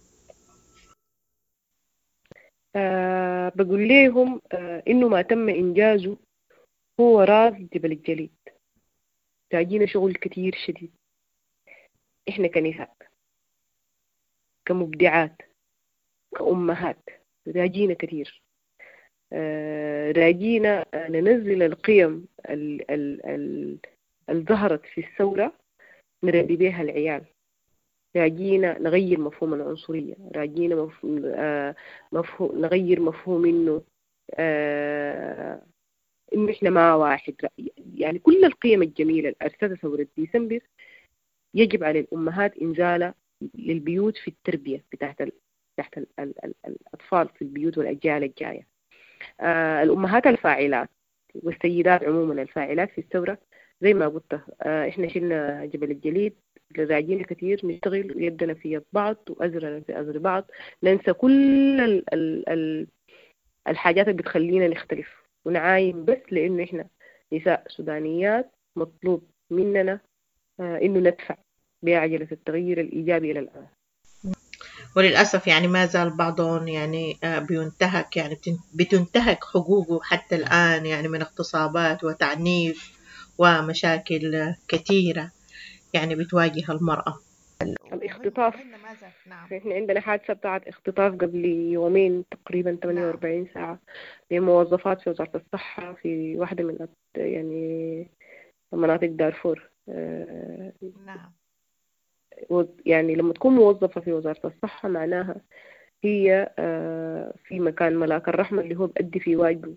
بقول لهم إنه ما تم إنجازه هو راس جبل الجليد. تاجينا شغل كتير شديد. إحنا كنساء، كمبدعات، كأمهات، راجينا كتير. راجينا ننزل القيم اللي ظهرت في الثورة، نربي بيها العيال. راجينا نغير مفهوم العنصرية، راجينا نغير مفهوم إنه إنه إحنا ما واحد. يعني كل القيم الجميلة اللي أرسلتها ثورة ديسمبر يجب على الأمهات إنزالها للبيوت في التربية تحت الأطفال في البيوت والأجيال الجاية. الأمهات الفاعلات والسيدات عموما الفاعلات في الثورة زي ما قلت، إحنا شلنا جبل الجليد، راجعين كثير نشتغل يدنا في يد بعض وأزرنا في أزر بعض، ننسى كل الحاجات اللي بتخلينا نختلف ونعاين، بس لأنه إحنا نساء سودانيات مطلوب مننا إنه ندفع بعجلة التغيير الإيجابي إلى الآن. وللأسف يعني ما زال بعضهم يعني بينتهك، يعني بتنتهك حقوقه حتى الآن، يعني من اغتصابات وتعنيف ومشاكل كثيرة يعني بتواجه المرأة. الاختطاف، احنا عندنا حادثة بتاعت اختطاف قبل يومين تقريبا 48 ساعة لموظفات في وزارة الصحة في واحدة من يعني مناطق دارفور. نعم. يعني لما تكون موظفة في وزارة الصحة معناها هي في مكان ملاك الرحمة اللي هو بأدي في واجبه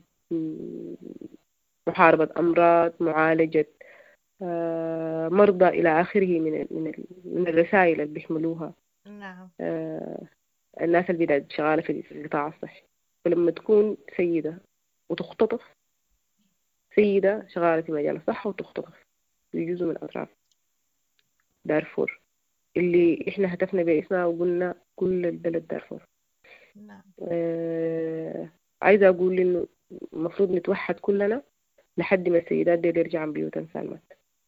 محاربة أمراض، معالجة مرضى إلى آخره من الرسائل اللي بيحملوها. نعم. الناس اللي بدأت شغالة في القطاع الصحي. فلما تكون سيدة وتختطف، سيدة شغالة في مجال الصحة وتختطف في جزء من أطراف دارفور اللي إحنا هتفنا باسمها وقلنا كل البلد دارفور. نعم. عايزة أقول إنه المفروض نتوحد كلنا لحد ما السيدات دي يرجعن بيوتن سالمات،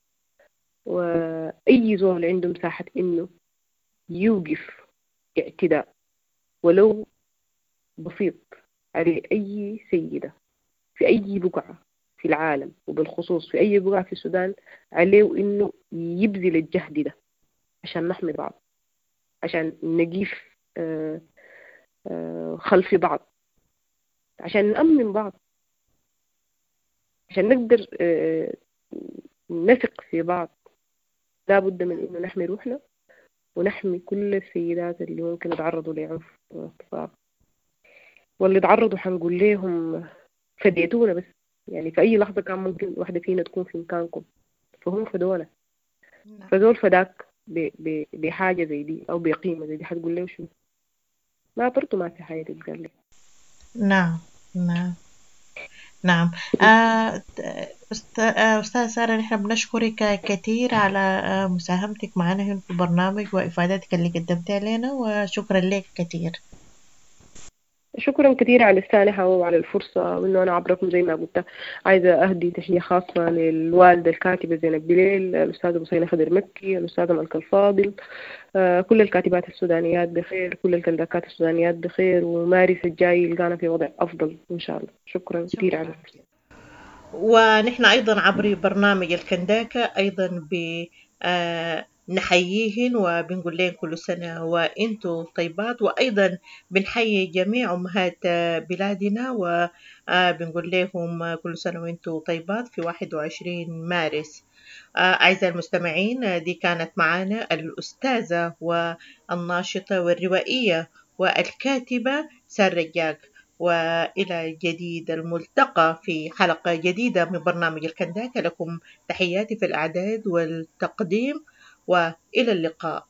وأي زول عنده مساحة إنه يوقف اعتداء ولو بسيط على أي سيدة في أي بقعة في العالم وبالخصوص في أي بقعة في السودان، عليه إنه يبذل الجهد ده عشان نحمي بعض، عشان نقيف خلف بعض، عشان نأمن بعض، عشان نقدر نثق في بعض. لا بد من إنه نحمي روحنا ونحمي كل السيدات اللي ممكن يتعرضوا لعنف واغتصاب، واللي تعرضوا حنقول لهم فديتونا، بس يعني في أي لحظة كان ممكن واحدة فينا تكون في مكانكم، فهم فدونا. فدول فداك بحاجة زي دي أو بقيمة زي دي، حتقول له شو؟ ما برضو ما في حاجة تتقال لي. نعم. نعم. نعم. أستاذ سارة، نحن بنشكرك كثير على مساهمتك معنا هنا في البرنامج وإفادتك اللي قدمتها لنا، وشكرا لك كثير. شكرا كثير على السانحة وعلى الفرصة، وإنه أنا عبركم زي ما قلت. عايزة أهدي تحية خاصة للوالدة الكاتبة زينب بليل، الأستاذة بوسينة خضر مكي، الأستاذة ملك الفاضل، كل الكاتبات السودانيات بخير، كل الكنداكات السودانيات بخير، ومارس الجاي يلقانا في وضع أفضل إن شاء الله. شكرا كثير على الفرصة. ونحن أيضا عبر برنامج الكنداكة أيضا نحييهن وبنقول لهم كل سنة وإنتوا طيبات، وأيضا بنحيي جميع أمهات بلادنا وبنقول لهم كل سنة وإنتوا طيبات في 21 مارس. أعزائي المستمعين، دي كانت معنا الأستاذة والناشطة والروائية والكاتبة سارة رجاق، وإلى جديد الملتقى في حلقة جديدة من برنامج الكنداكة. لكم تحياتي في الإعداد والتقديم، وإلى اللقاء.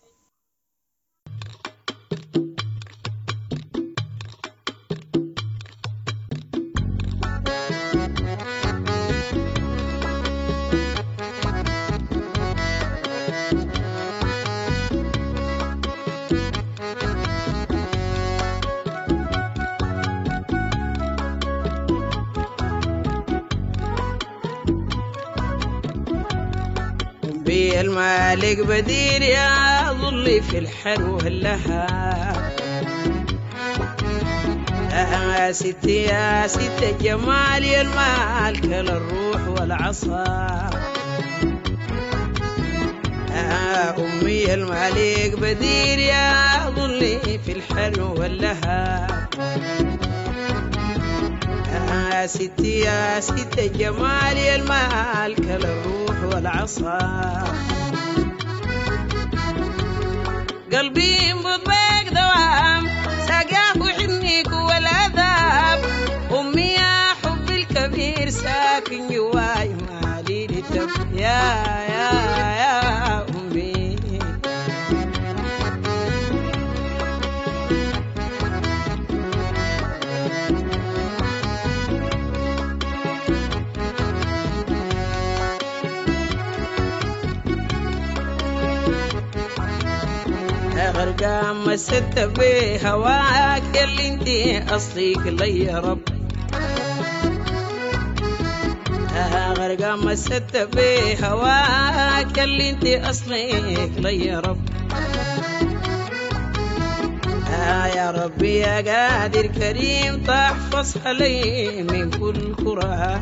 المالك بدير يا ظلي في الحلو هلها، يا ستي يا ستي جمالي المال كل الروح والعصا، يا أمي المالك بدير يا ظلي في الحلو هلها، يا ستي يا ستي جمالي المال كل الروح والعصا، قلبي ينبض بك دوام ساقاك وحنيك والعذاب أمي يا حب الكبير ساكن جواي مالي للدم يا أمي غرقان مسدت بهواك يلي انتي اصليك لي يا رب غرقان مسدت بهواك يلي انتي اصليك لي يا رب يا ربي يا قادر كريم تحفظ علي من كل كره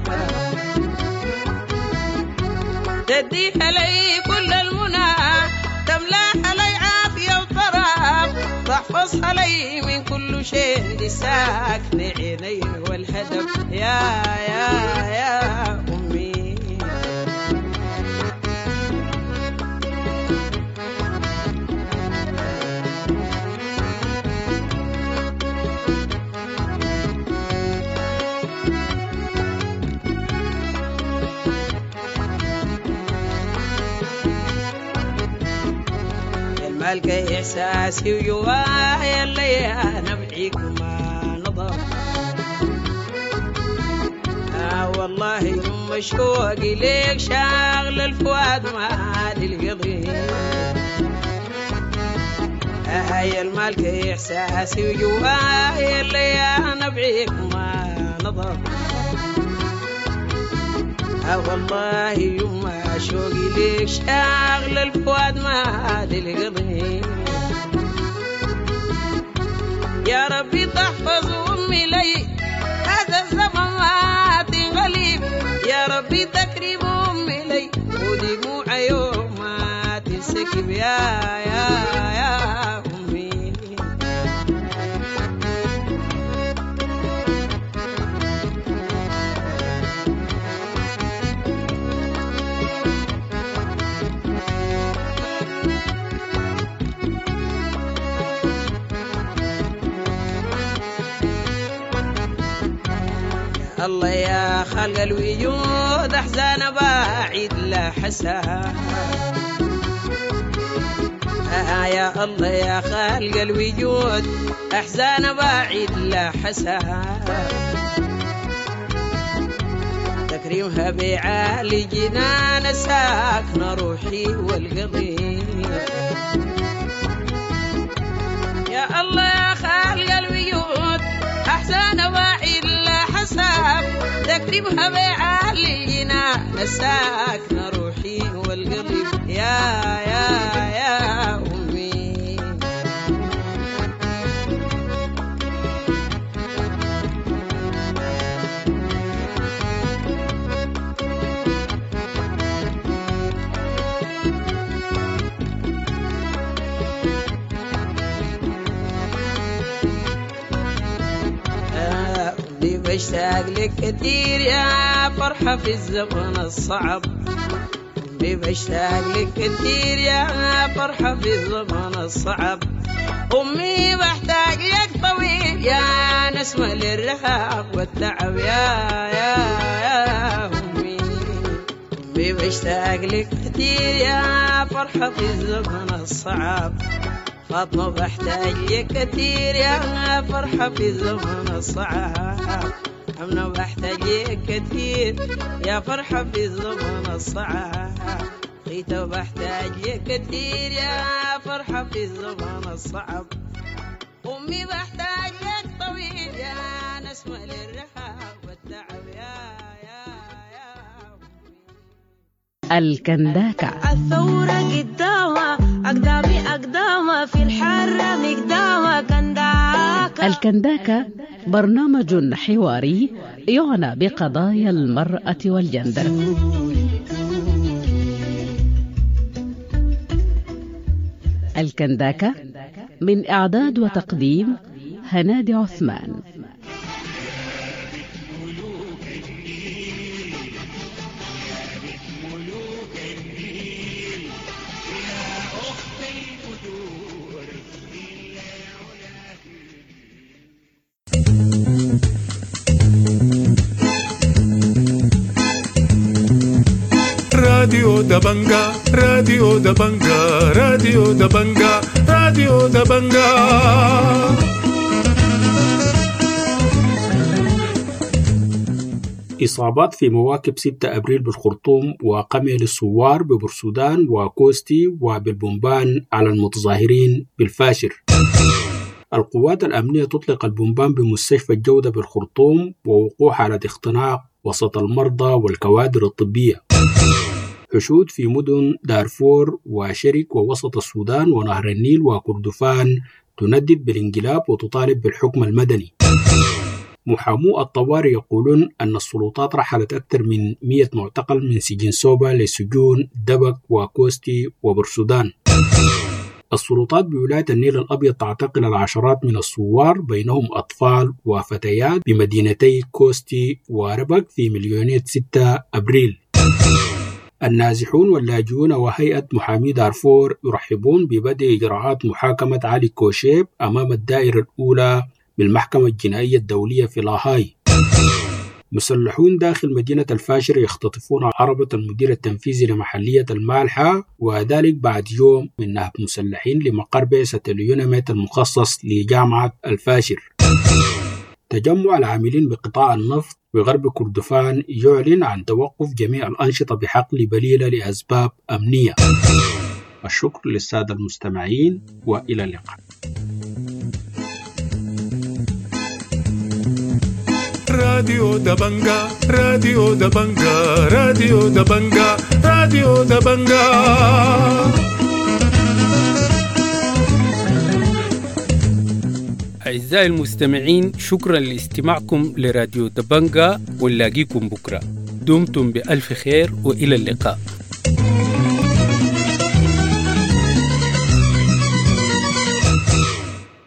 تدي علي كل المنى تملأ علي عافية وطراب تحفظ علي من كل شيء ساكن عيني والهدف يا أمي مالك إحساسي وجوايا اللي أنا بعيك ما نظر والله يوم شوقي ليك شاغل الفؤاد ما عاد القضيب هاي المالك إحساسي وجوايا اللي أنا بعيك ما نظر والله يوم شوقي ليك شاغل الفؤاد ما عاد القضيب يا ربي تحفظ أمي لي هذا الزمن ما تنغلب يا ربي تكريم أمي لي ودموع يوم ما تنسكب يا أمي الله يا خلق الوجود أحزان باعد لا حساب يا الله يا خلق الوجود أحزان باعد لا حساب تكريمها بعالي جنان ساكن روحي والقضيب يا الله يا خالق الوجود أحزان باعد لا حساب تكريمها بعالي جنان ساكن روحي والقضيب يا أمي بشتاق لك كتير يا فرحة في الزمن الصعب بشتاق لك كتير يا فرحة في الزمن الصعب أمي بحتاج لك طويل يا نسمة للرهاب والتعب يا أمي بشتاق لك كتير يا فرحة في الزمن الصعب فاطمة بحتاج لك كتير يا فرحة في الزمن الصعب أمنة بحتاج لك كتير يا فرحة في الزمن الصعب خيتة بحتاج لك كتير يا فرحة في الزمن الصعب أمي بحتاج لك طويل يا نسمة للرهاب والتعب يا الكنداكة. الثورة قدامها أقدامها في الحرة مقدامها كنداكة. الكنداكة برنامج حواري يعنى بقضايا المرأة والجندر. الكنداكة من إعداد وتقديم هنادي عثمان. دبنجا راديو دبنجا راديو دبنجا راديو دبنجا. إصابات في مواكب 6 أبريل بالخرطوم وقمع للثوار ببورسودان وكوستي وبالبومبان على المتظاهرين بالفاشر. القوات الأمنية تطلق البومبان بمستشفى الجودة بالخرطوم ووقوع حالة اختناق وسط المرضى والكوادر الطبية. حشود في مدن دارفور وشرك ووسط السودان ونهر النيل وكردفان تندد بالانقلاب وتطالب بالحكم المدني. محامو الطوارئ يقولون أن السلطات رحلت أكثر من 100 معتقل من سجن سوبا لسجون دبك وكوستي وبرسودان. السلطات بولاية النيل الأبيض تعتقل العشرات من الثوار بينهم أطفال وفتيات بمدينتي كوستي وربك في مليونية 6 أبريل. النازحون واللاجئون وهيئة محامي دارفور يرحبون ببدء إجراءات محاكمة علي كوشيب أمام الدائرة الأولى بالمحكمة الجنائية الدولية في لاهاي. مسلحون داخل مدينة الفاشر يختطفون عربة المدير التنفيذي لمحلية المالحة، وذلك بعد يوم من نهب مسلحين لمقر بعثة اليونميت المخصص لجامعة الفاشر. تجمع العاملين بقطاع النفط بغرب كردفان يعلن عن توقف جميع الأنشطة بحقل بليلة لأسباب أمنية. الشكر للسادة المستمعين وإلى اللقاء. راديو دبنجا راديو دبنجا راديو دبنجا راديو دبنجا. أعزائي المستمعين، شكرا لاستماعكم لراديو دبنجا، ونلاقيكم بكرة. دمتم بألف خير وإلى اللقاء.